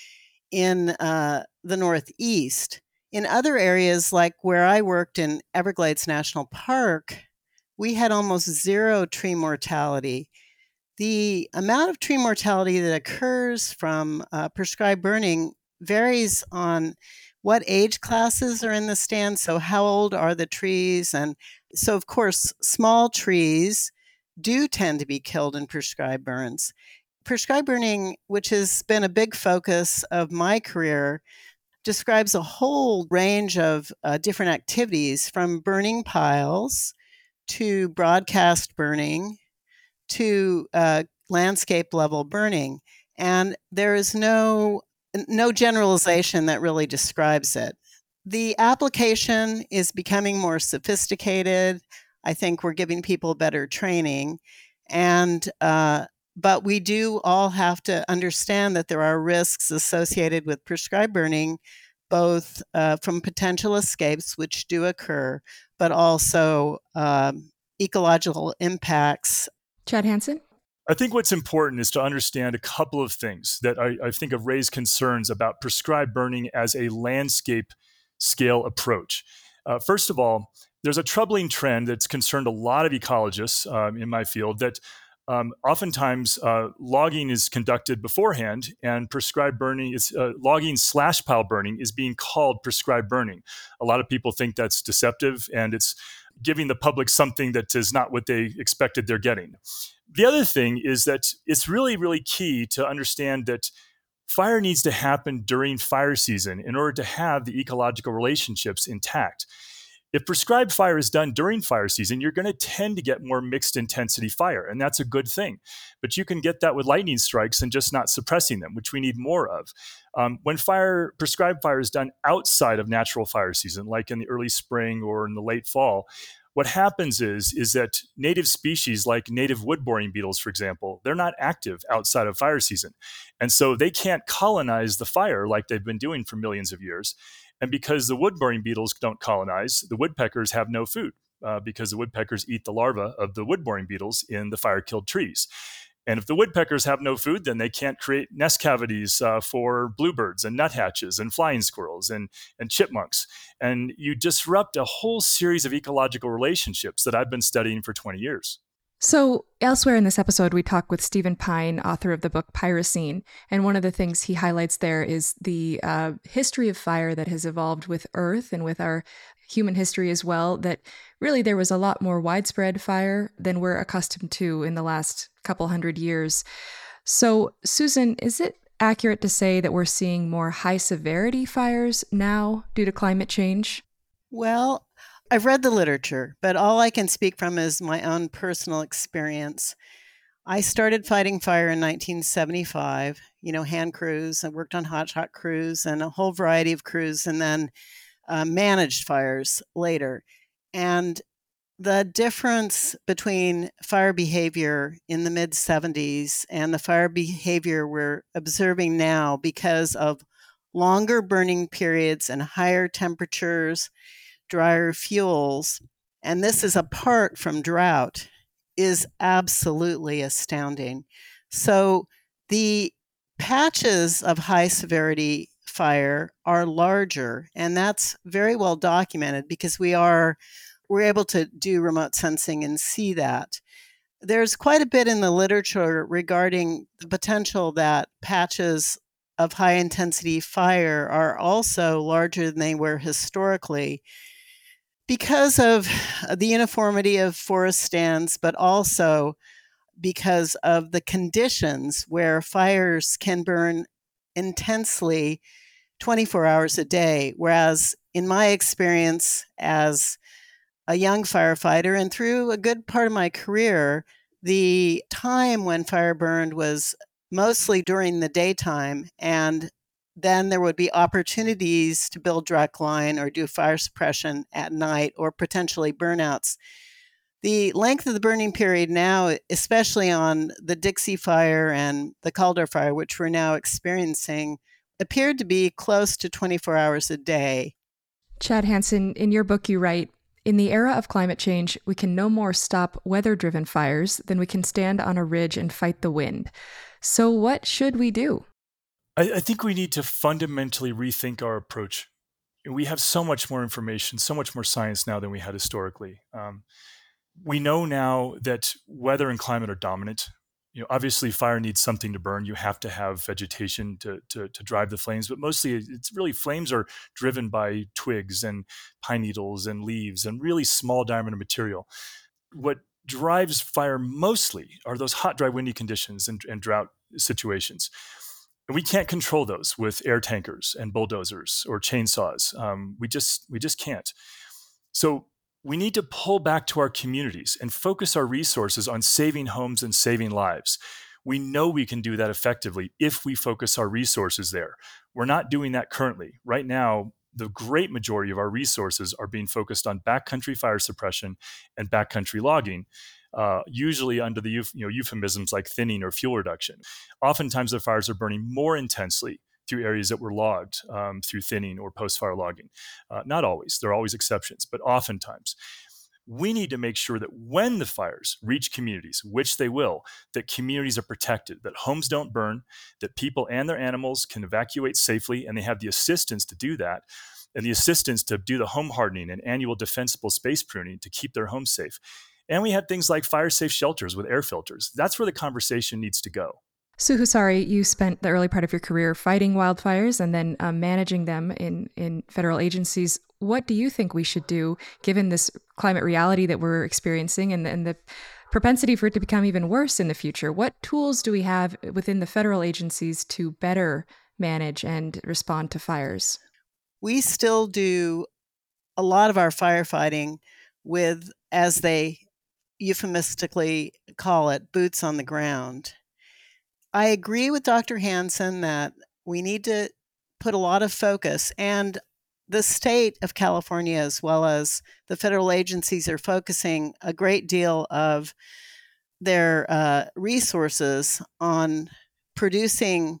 in the Northeast. In other areas, like where I worked in Everglades National Park, we had almost zero tree mortality. The amount of tree mortality that occurs from prescribed burning varies on what age classes are in the stand. So how old are the trees? And so, of course, small trees do tend to be killed in prescribed burns. Prescribed burning, which has been a big focus of my career, describes a whole range of different activities, from burning piles to broadcast burning to landscape level burning. And there is no generalization that really describes it. The application is becoming more sophisticated. I think we're giving people better training. And but we do all have to understand that there are risks associated with prescribed burning, both from potential escapes, which do occur, but also ecological impacts. Chad Hansen? I think what's important is to understand a couple of things that I think have raised concerns about prescribed burning as a landscape scale approach. First of all, there's a troubling trend that's concerned a lot of ecologists in my field that oftentimes logging is conducted beforehand, and prescribed burning is logging/pile burning is being called prescribed burning. A lot of people think that's deceptive, and it's giving the public something that is not what they expected they're getting. The other thing is that it's really, really key to understand that fire needs to happen during fire season in order to have the ecological relationships intact. If prescribed fire is done during fire season, you're going to tend to get more mixed intensity fire, and that's a good thing. But you can get that with lightning strikes and just not suppressing them, which we need more of. When prescribed fire is done outside of natural fire season, like in the early spring or in the late fall, what happens is that native species like native wood-boring beetles, for example, they're not active outside of fire season. And so they can't colonize the fire like they've been doing for millions of years. And because the wood-boring beetles don't colonize, the woodpeckers have no food because the woodpeckers eat the larvae of the wood-boring beetles in the fire-killed trees. And if the woodpeckers have no food, then they can't create nest cavities for bluebirds and nuthatches and flying squirrels and chipmunks. And you disrupt a whole series of ecological relationships that I've been studying for 20 years. So elsewhere in this episode, we talk with Stephen Pine, author of the book Pyrocene. And one of the things he highlights there is the history of fire that has evolved with Earth and with our human history as well, that really there was a lot more widespread fire than we're accustomed to in the last couple hundred years. So, Susan, is it accurate to say that we're seeing more high severity fires now due to climate change? Well, I've read the literature, but all I can speak from is my own personal experience. I started fighting fire in 1975, hand crews. I worked on hot shot crews and a whole variety of crews. And then managed fires later. And the difference between fire behavior in the mid-70s and the fire behavior we're observing now because of longer burning periods and higher temperatures, drier fuels, and this is apart from drought, is absolutely astounding. So the patches of high severity fire are larger, and that's very well documented because we're able to do remote sensing and see that. There's quite a bit in the literature regarding the potential that patches of high intensity fire are also larger than they were historically because of the uniformity of forest stands, but also because of the conditions where fires can burn intensely 24 hours a day. Whereas in my experience as a young firefighter and through a good part of my career, the time when fire burned was mostly during the daytime, and then there would be opportunities to build direct line or do fire suppression at night or potentially burnouts. The length of the burning period now, especially on the Dixie Fire and the Caldor Fire, which we're now experiencing, appeared to be close to 24 hours a day. Chad Hansen, in your book you write, "In the era of climate change, we can no more stop weather-driven fires than we can stand on a ridge and fight the wind. So what should we do?" I think we need to fundamentally rethink our approach. We have so much more information, so much more science now than we had historically. We know now that weather and climate are dominant. Obviously, fire needs something to burn. You have to have vegetation to drive the flames, but mostly it's really flames are driven by twigs and pine needles and leaves and really small diameter material. What drives fire mostly are those hot, dry, windy conditions and drought situations. And we can't control those with air tankers and bulldozers or chainsaws. We just can't. So we need to pull back to our communities and focus our resources on saving homes and saving lives. We know we can do that effectively if we focus our resources there. We're not doing that currently. Right now, the great majority of our resources are being focused on backcountry fire suppression and backcountry logging, usually under the euphemisms like thinning or fuel reduction. Oftentimes, the fires are burning more intensely through areas that were logged through thinning or post-fire logging. Not always. There are always exceptions, but oftentimes. We need to make sure that when the fires reach communities, which they will, that communities are protected, that homes don't burn, that people and their animals can evacuate safely, and they have the assistance to do that, and the assistance to do the home hardening and annual defensible space pruning to keep their homes safe. And we had things like fire-safe shelters with air filters. That's where the conversation needs to go. Suhu Sari, you spent the early part of your career fighting wildfires and then managing them in federal agencies. What do you think we should do, given this climate reality that we're experiencing and the propensity for it to become even worse in the future? What tools do we have within the federal agencies to better manage and respond to fires? We still do a lot of our firefighting with, as they euphemistically call it, boots on the ground. I agree with Dr. Hansen that we need to put a lot of focus, and the state of California, as well as the federal agencies, are focusing a great deal of their resources on producing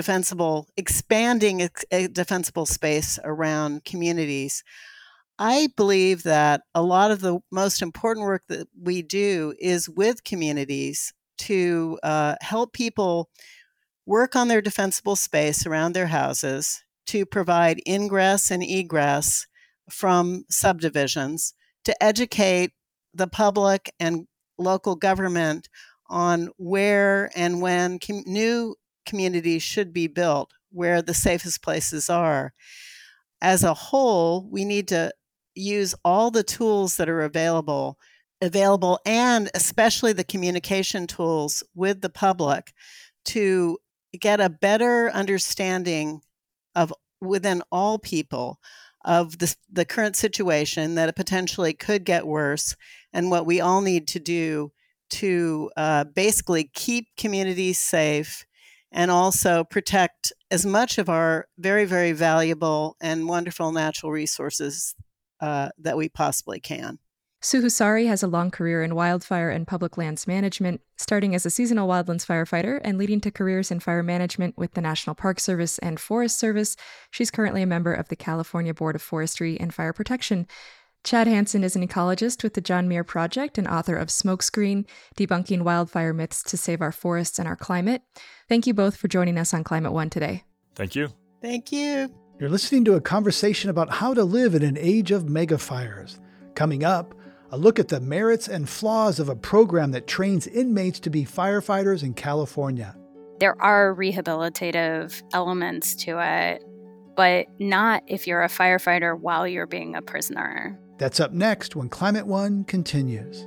expanding defensible space around communities. I believe that a lot of the most important work that we do is with communities to help people work on their defensible space around their houses, to provide ingress and egress from subdivisions, to educate the public and local government on where and when new communities should be built, where the safest places are. As a whole, we need to use all the tools that are available, and especially the communication tools with the public to get a better understanding of, within all people, of the current situation, that it potentially could get worse, and what we all need to do to basically keep communities safe and also protect as much of our very, very valuable and wonderful natural resources that we possibly can. Suhusari has a long career in wildfire and public lands management, starting as a seasonal wildlands firefighter and leading to careers in fire management with the National Park Service and Forest Service. She's currently a member of the California Board of Forestry and Fire Protection. Chad Hansen is an ecologist with the John Muir Project and author of Smokescreen, Debunking Wildfire Myths to Save Our Forests and Our Climate. Thank you both for joining us on Climate One today. Thank you. Thank you. You're listening to a conversation about how to live in an age of megafires. Coming up, a look at the merits and flaws of a program that trains inmates to be firefighters in California. There are rehabilitative elements to it, but not if you're a firefighter while you're being a prisoner. That's up next when Climate One continues.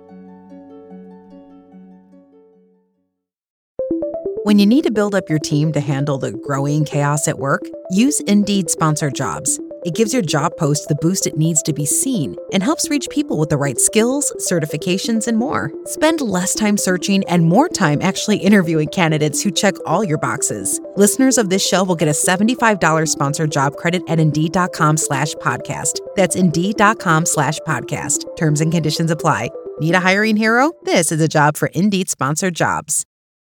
When you need to build up your team to handle the growing chaos at work, use Indeed Sponsored Jobs. It gives your job post the boost it needs to be seen and helps reach people with the right skills, certifications, and more. Spend less time searching and more time actually interviewing candidates who check all your boxes. Listeners of this show will get a $75 sponsored job credit at Indeed.com/podcast. That's Indeed.com/podcast. Terms and conditions apply. Need a hiring hero? This is a job for Indeed Sponsored Jobs.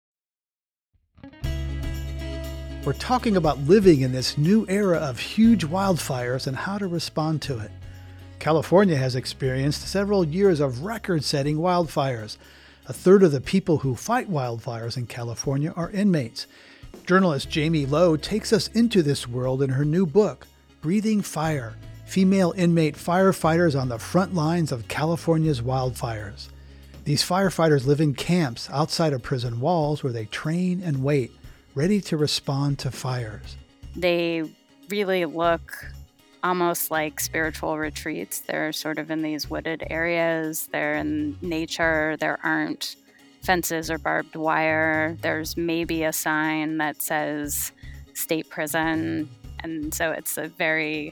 We're talking about living in this new era of huge wildfires and how to respond to it. California has experienced several years of record-setting wildfires. A third of the people who fight wildfires in California are inmates. Journalist Jamie Lowe takes us into this world in her new book, Breathing Fire: Female Inmate Firefighters on the Front Lines of California's Wildfires. These firefighters live in camps outside of prison walls where they train and wait, ready to respond to fires. They really look almost like spiritual retreats. They're sort of in these wooded areas. They're in nature. There aren't fences or barbed wire. There's maybe a sign that says state prison. And so it's a very,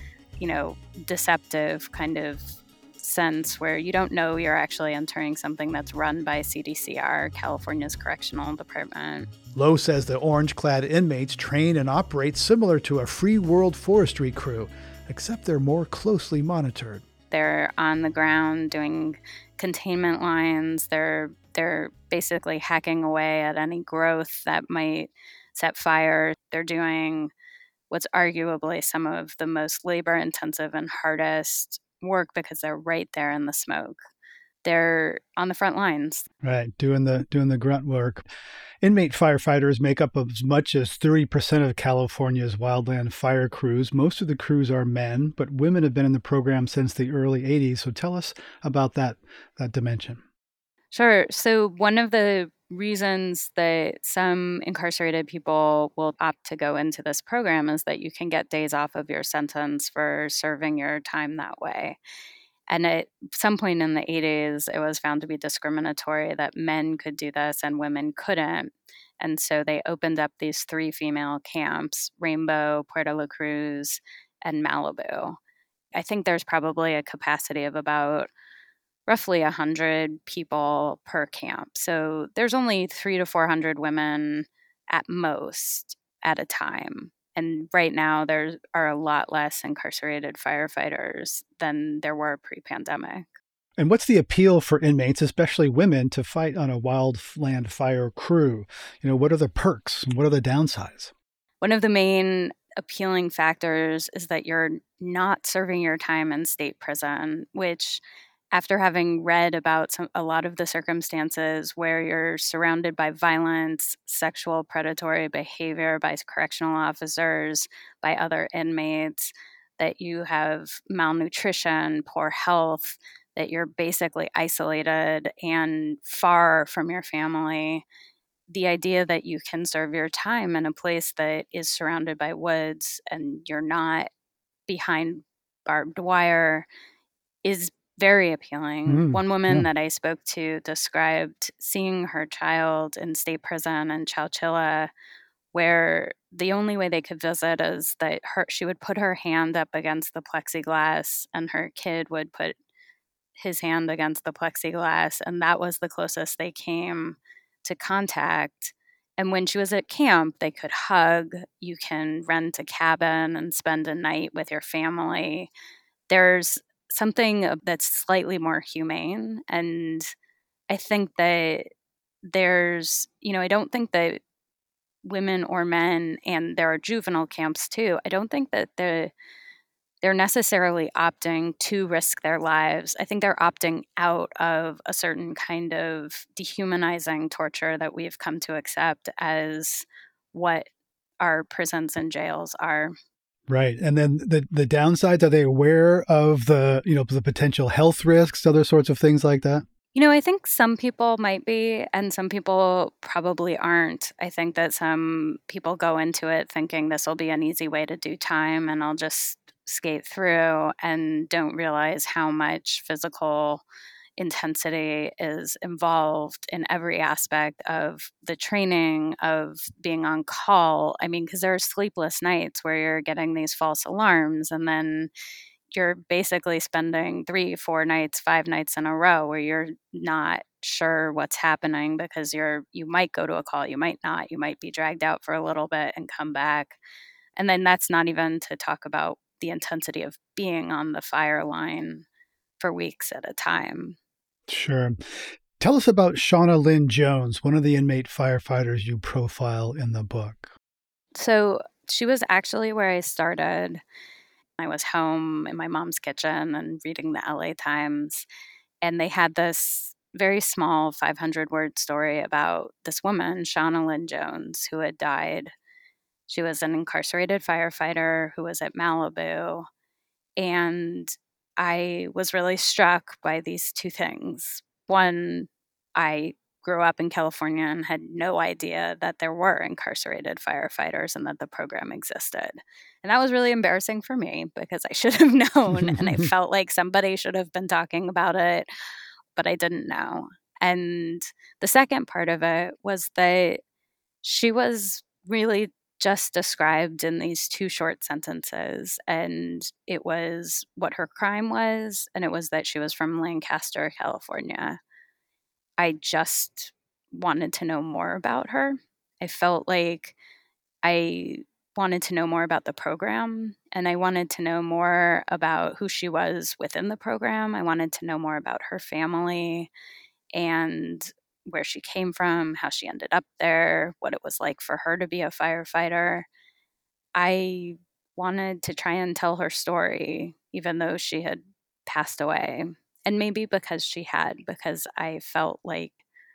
deceptive kind of sense where you don't know you're actually entering something that's run by CDCR, California's Correctional Department. Lowe says the orange-clad inmates train and operate similar to a free world forestry crew, except they're more closely monitored. They're on the ground doing containment lines. They're basically hacking away at any growth that might set fire. They're doing what's arguably some of the most labor-intensive and hardest work because they're right there in the smoke. They're on the front lines. Right, doing the grunt work. Inmate firefighters make up as much as 30% of California's wildland fire crews. Most of the crews are men, but women have been in the program since the early 80s. So tell us about that dimension. Sure. So one of the reasons that some incarcerated people will opt to go into this program is that you can get days off of your sentence for serving your time that way. And at some point in the 80s, it was found to be discriminatory that men could do this and women couldn't. And so they opened up these 3 female camps, Rainbow, Puerto La Cruz, and Malibu. I think there's probably a capacity of about roughly 100 people per camp. So there's only 300 to 400 women at most at a time. And right now, there are a lot less incarcerated firefighters than there were pre-pandemic. And what's the appeal for inmates, especially women, to fight on a wildland fire crew? What are the perks and what are the downsides? One of the main appealing factors is that you're not serving your time in state prison, which, after having read about a lot of the circumstances where you're surrounded by violence, sexual predatory behavior by correctional officers, by other inmates, that you have malnutrition, poor health, that you're basically isolated and far from your family, the idea that you can serve your time in a place that is surrounded by woods and you're not behind barbed wire is very appealing. One woman that I spoke to described seeing her child in state prison in Chowchilla, where the only way they could visit is that she would put her hand up against the plexiglass and her kid would put his hand against the plexiglass, and that was the closest they came to contact. And when she was at camp, they could hug. You can rent a cabin and spend a night with your family. There's something that's slightly more humane. And I think that I don't think that women or men, and there are juvenile camps too, I don't think that they're necessarily opting to risk their lives. I think they're opting out of a certain kind of dehumanizing torture that we've come to accept as what our prisons and jails are. Right. And then the downsides, are they aware of the potential health risks, other sorts of things like that? I think some people might be, and some people probably aren't. I think that some people go into it thinking this will be an easy way to do time and I'll just skate through, and don't realize how much physical intensity is involved in every aspect of the training, of being on call. I mean, because there are sleepless nights where you're getting these false alarms, and then you're basically spending 3, 4 nights, 5 nights in a row where you're not sure what's happening, because you might go to a call, you might not, you might be dragged out for a little bit and come back. And then that's not even to talk about the intensity of being on the fire line for weeks at a time. Sure. Tell us about Shauna Lynn Jones, one of the inmate firefighters you profile in the book. So she was actually where I started. I was home in my mom's kitchen and reading the LA Times, and they had this very small 500-word story about this woman, Shauna Lynn Jones, who had died. She was an incarcerated firefighter who was at Malibu, and I was really struck by these two things. One, I grew up in California and had no idea that there were incarcerated firefighters and that the program existed. And that was really embarrassing for me because I should have known, and I felt like somebody should have been talking about it, but I didn't know. And the second part of it was that she was really just described in these 2 short sentences, and it was what her crime was, and it was that she was from Lancaster, California. I just wanted to know more about her. I felt like I wanted to know more about the program, and I wanted to know more about who she was within the program. I wanted to know more about her family and where she came from, how she ended up there, what it was like for her to be a firefighter. I wanted to try and tell her story, even though she had passed away. And maybe because I felt like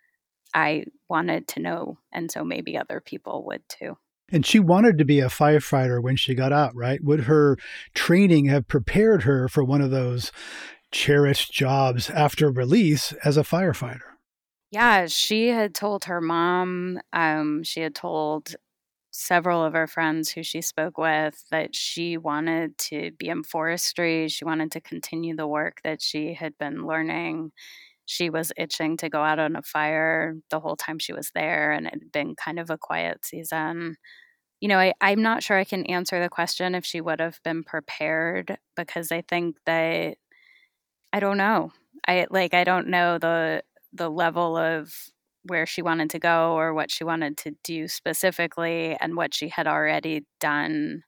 I wanted to know, and so maybe other people would too. And she wanted to be a firefighter when she got out, right? Would her training have prepared her for one of those cherished jobs after release as a firefighter? Yeah, she had told her mom, she had told several of her friends who she spoke with that she wanted to be in forestry. She wanted to continue the work that she had been learning. She was itching to go out on a fire the whole time she was there, and it had been kind of a quiet season. I'm not sure I can answer the question if she would have been prepared, because I think that I don't know. I don't know the level of where she wanted to go or what she wanted to do specifically and what she had already done.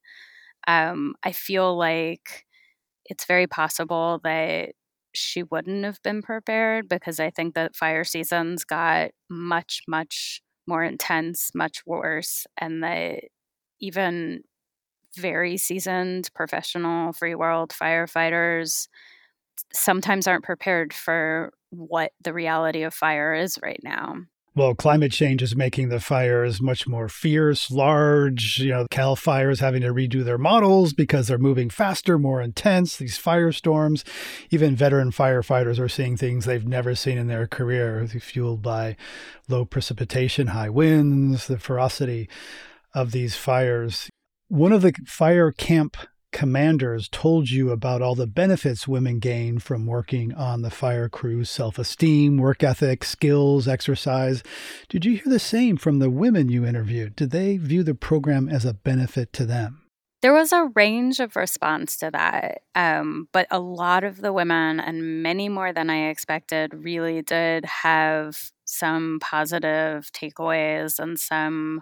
I feel like it's very possible that she wouldn't have been prepared, because I think that fire seasons got much, much more intense, much worse, and that even very seasoned professional free world firefighters sometimes aren't prepared for what the reality of fire is right now. Well, climate change is making the fires much more fierce, large. Cal Fire is having to redo their models because they're moving faster, more intense, these firestorms. Even veteran firefighters are seeing things they've never seen in their career, fueled by low precipitation, high winds, the ferocity of these fires. One of the fire camp commanders told you about all the benefits women gain from working on the fire crew: self-esteem, work ethic, skills, exercise. Did you hear the same from the women you interviewed? Did they view the program as a benefit to them? There was a range of response to that, but a lot of the women, and many more than I expected, really did have some positive takeaways and some,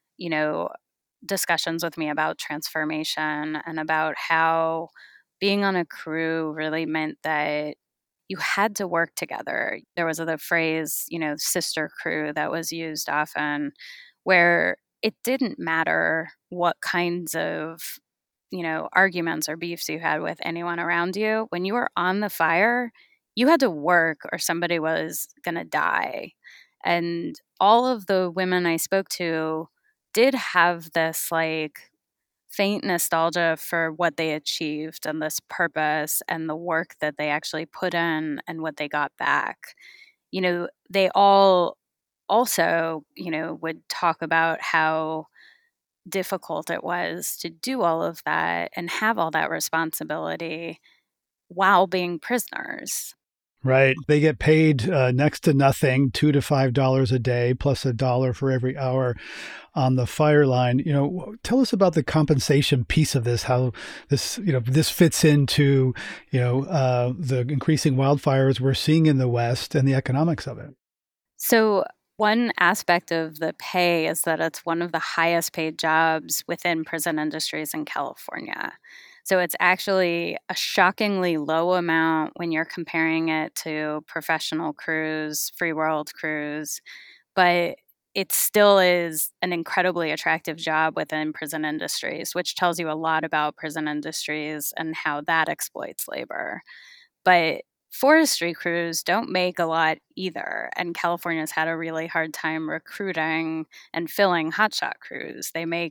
discussions with me about transformation and about how being on a crew really meant that you had to work together. There was the phrase, sister crew that was used often, where it didn't matter what kinds of, arguments or beefs you had with anyone around you. When you were on the fire, you had to work or somebody was going to die. And all of the women I spoke to did have this faint nostalgia for what they achieved and this purpose and the work that they actually put in and what they got back. They all also, would talk about how difficult it was to do all of that and have all that responsibility while being prisoners. Right. They get paid next to nothing, $2 to $5 a day, plus $1 for every hour on the fire line. Tell us about the compensation piece of this, how this fits into, the increasing wildfires we're seeing in the West and the economics of it. So one aspect of the pay is that it's one of the highest paid jobs within prison industries in California. So it's actually a shockingly low amount when you're comparing it to professional crews, free world crews, but it still is an incredibly attractive job within prison industries, which tells you a lot about prison industries and how that exploits labor. But forestry crews don't make a lot either, and California's had a really hard time recruiting and filling hotshot crews. They make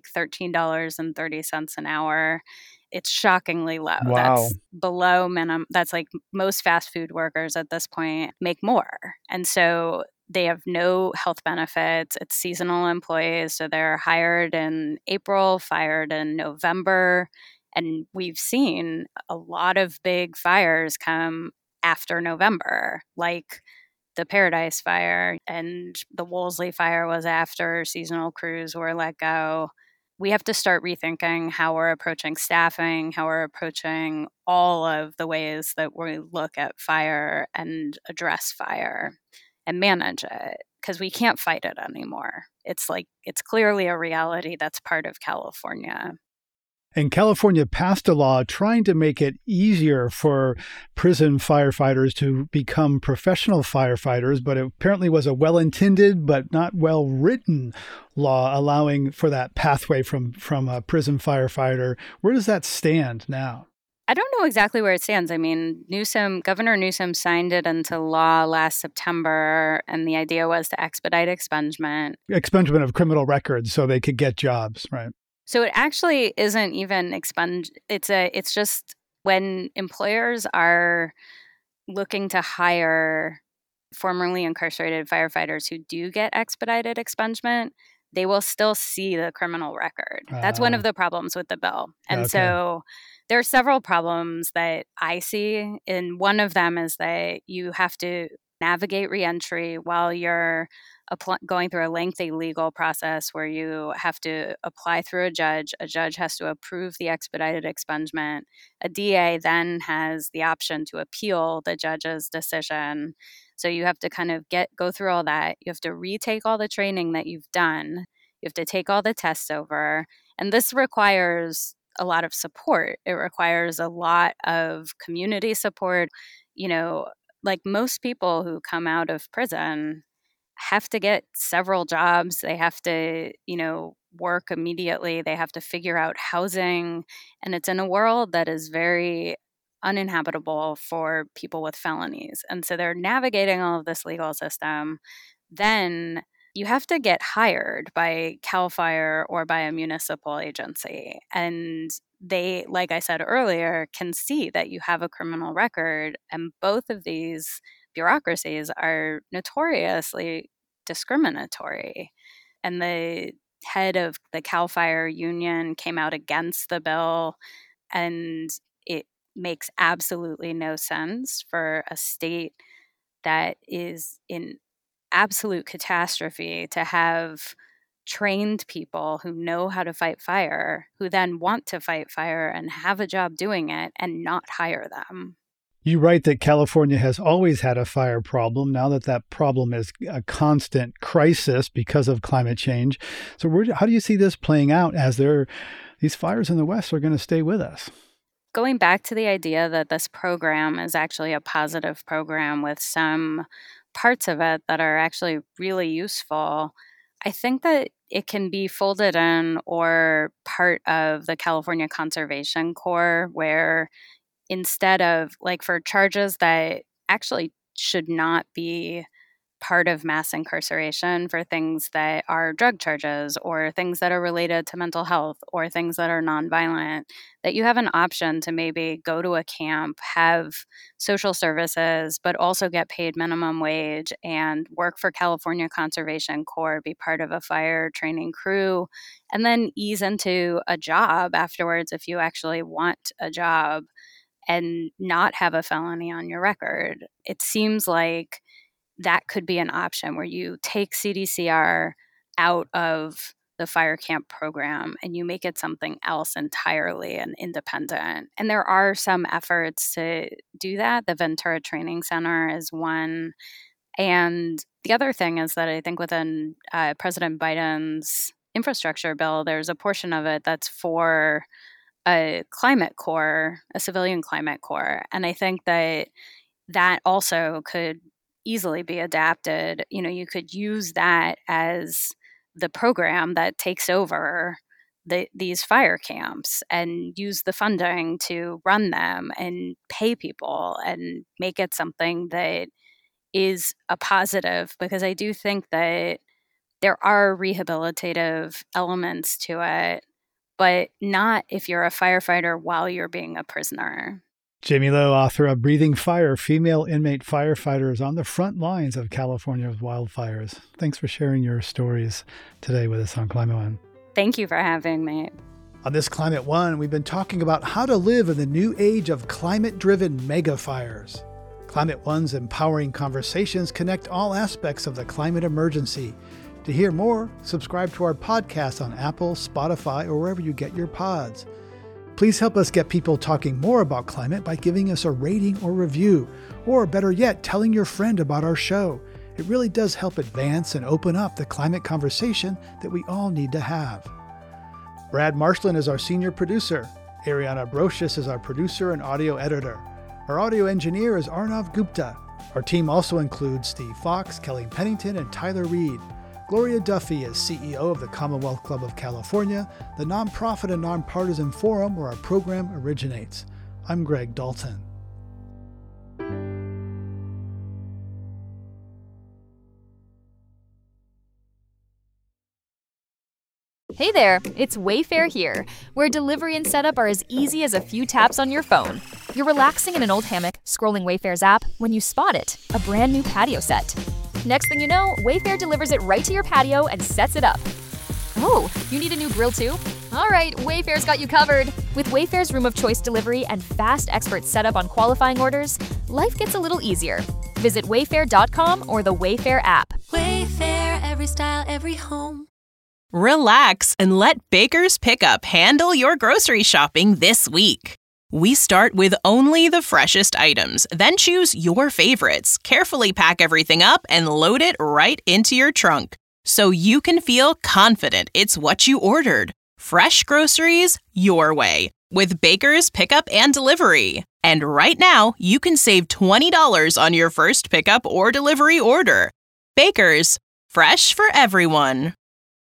$13.30 an hour. It's shockingly low. Wow. That's below minimum. That's like most fast food workers at this point make more. And so they have no health benefits. It's seasonal employees. So they're hired in April, fired in November. And we've seen a lot of big fires come after November, like the Paradise Fire and the Wolseley Fire was after seasonal crews were let go. We have to start rethinking how we're approaching staffing, how we're approaching all of the ways that we look at fire and address fire and manage it, because we can't fight it anymore. It's clearly a reality that's part of California. And California passed a law trying to make it easier for prison firefighters to become professional firefighters, but it apparently was a well-intended but not well-written law allowing for that pathway from a prison firefighter. Where does that stand now? I don't know exactly where it stands. I mean, Governor Newsom signed it into law last September, and the idea was to expedite expungement. Expungement of criminal records so they could get jobs, right? So it actually isn't even expunged. It's just when employers are looking to hire formerly incarcerated firefighters who do get expedited expungement, they will still see the criminal record. That's one of the problems with the bill. And so there are several problems that I see. And one of them is that you have to navigate reentry while you're going through a lengthy legal process where you have to apply through a judge. A judge has to approve the expedited expungement. A DA then has the option to appeal the judge's decision. So you have to kind of go through all that. You have to retake all the training that you've done. You have to take all the tests over. And this requires a lot of support. It requires a lot of community support. Like most people who come out of prison have to get several jobs. They have to, work immediately. They have to figure out housing. And it's in a world that is very uninhabitable for people with felonies. And so they're navigating all of this legal system. Then you have to get hired by CAL FIRE or by a municipal agency. And they, like I said earlier, can see that you have a criminal record. And both of these bureaucracies are notoriously discriminatory. And the head of the CAL FIRE union came out against the bill, and it makes absolutely no sense for a state that is in absolute catastrophe to have trained people who know how to fight fire, who then want to fight fire and have a job doing it and not hire them. You write that California has always had a fire problem. Now that problem is a constant crisis because of climate change. So how do you see this playing out as these fires in the West are going to stay with us? Going back to the idea that this program is actually a positive program with some parts of it that are actually really useful, I think that it can be folded in or part of the California Conservation Corps, where instead of, like, for charges that actually should not be part of mass incarceration, for things that are drug charges or things that are related to mental health or things that are nonviolent, that you have an option to maybe go to a camp, have social services, but also get paid minimum wage and work for California Conservation Corps, be part of a fire training crew, and then ease into a job afterwards if you actually want a job and not have a felony on your record. It seems like that could be an option where you take CDCR out of the fire camp program and you make it something else entirely and independent. And there are some efforts to do that. The Ventura Training Center is one. And the other thing is that I think within President Biden's infrastructure bill, there's a portion of it that's for a climate corps, a civilian climate corps. And I think that also could easily be adapted. You know, you could use that as the program that takes over these fire camps and use the funding to run them and pay people and make it something that is a positive, because I do think that there are rehabilitative elements to it, but not if you're a firefighter while you're being a prisoner. Jamie Lowe, author of Breathing Fire, Female Inmate Firefighters on the Front Lines of California's Wildfires. Thanks for sharing your stories today with us on Climate One. Thank you for having me. On this Climate One, we've been talking about how to live in the new age of climate-driven mega fires. Climate One's empowering conversations connect all aspects of the climate emergency. To hear more, subscribe to our podcast on Apple, Spotify, or wherever you get your pods. Please help us get people talking more about climate by giving us a rating or review, or better yet, telling your friend about our show. It really does help advance and open up the climate conversation that we all need to have. Brad Marshland is our senior producer. Ariana Brocious is our producer and audio editor. Our audio engineer is Arnav Gupta. Our team also includes Steve Fox, Kelly Pennington, and Tyler Reed. Gloria Duffy is CEO of the Commonwealth Club of California, the nonprofit and nonpartisan forum where our program originates. I'm Greg Dalton. Hey there, it's Wayfair here, where delivery and setup are as easy as a few taps on your phone. You're relaxing in an old hammock, scrolling Wayfair's app, when you spot it, a brand new patio set. Next thing you know, Wayfair delivers it right to your patio and sets it up. Oh, you need a new grill too? All right, Wayfair's got you covered. With Wayfair's Room of Choice delivery and fast expert setup on qualifying orders, life gets a little easier. Visit wayfair.com or the Wayfair app. Wayfair, every style, every home. Relax and let Baker's Pickup handle your grocery shopping this week. We start with only the freshest items, then choose your favorites, carefully pack everything up, and load it right into your trunk, so you can feel confident it's what you ordered. Fresh groceries your way with Baker's Pickup and Delivery. And right now, you can save $20 on your first pickup or delivery order. Baker's, fresh for everyone.